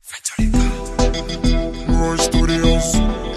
Roy Studios.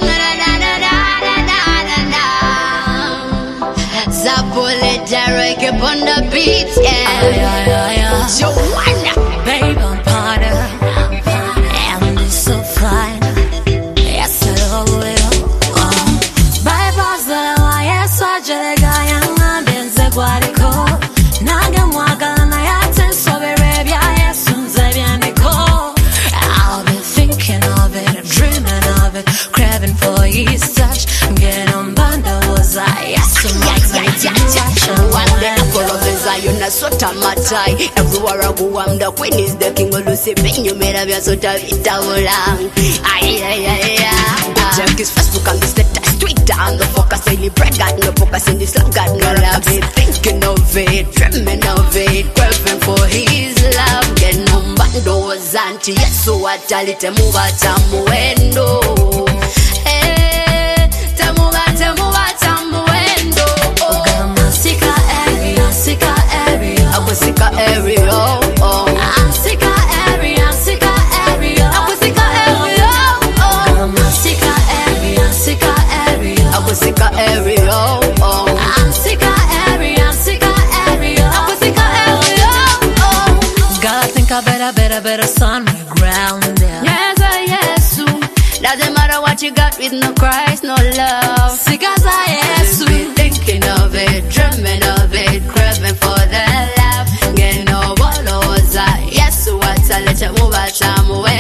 Zapole Derek upon the beats, yeah. Joanna, babe, I'm Potter, and it's so fine. Yes, I will. Bypass the wire, so Jalegayana, Benze Guarico, Nagamwaga, Nayat, so Arabia, yes, Zabianico. I'll be thinking of it, dreaming of it, craving for his touch. Get on bundles, yes, one day I follow the Zion, I sort of matai. Everywhere I go, I'm the queen, is the king of Lucy. You made a sort of it long. Check his Facebook and this status, Twitter and the focus. Daily bread got no focus in this love, got no love. Thinking of it, dreaming of it, craving for his love. Get no bandos, auntie, yes, so I tell it, move at Tamuendo. Sika area, oh. I'm Sika area, Sika area. I'm Sika area, oh. I'm Sika area, Sika area. I'm Sika area, oh. I'm Sika area, Sika area. I'm Sika area, oh. God, I think I better stand my ground, yeah. Yes, doesn't matter what you got with no Christ, no love. Sika's yes, be thinking of it, dreaming of it, craving for the love. Get no bolos, yes, what's a little move at some way.